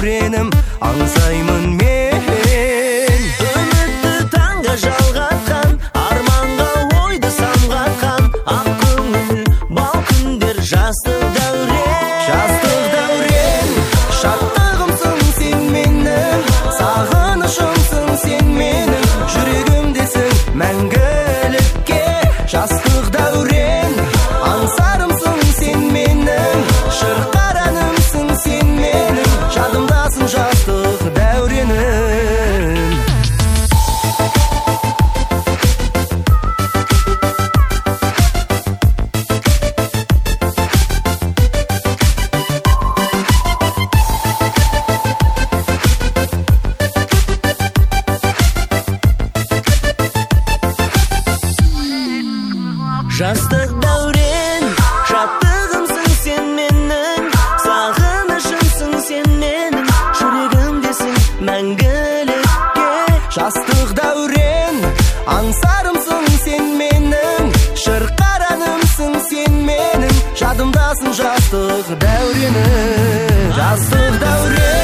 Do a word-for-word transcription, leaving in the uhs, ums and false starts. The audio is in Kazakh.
дәуренім, аңсаймын мен. Үмітті таңға жалғатқан, арманға ойды самғатқан, ақ көңіл бал күндер жастық дәурен. Жастық дәурен, шаттығымсың сен менің, сағынышымсың сен менің, жүрегімдесің мәңгілікке. Жастық дәурен, аңсарымсың сен менің, шырқар әнімсің сен менің, жадымдасың жастық дәуренім. Жастық дәурен, шаттығымсың сен менің, сағынышымсың сен менің, жүрегімдесің мәңгілікке. Жастық дәурен, аңсарымсың сен менің, шырқар әнімсің сен менің, жадымдасың жастық дәуренім. Жастық дәурен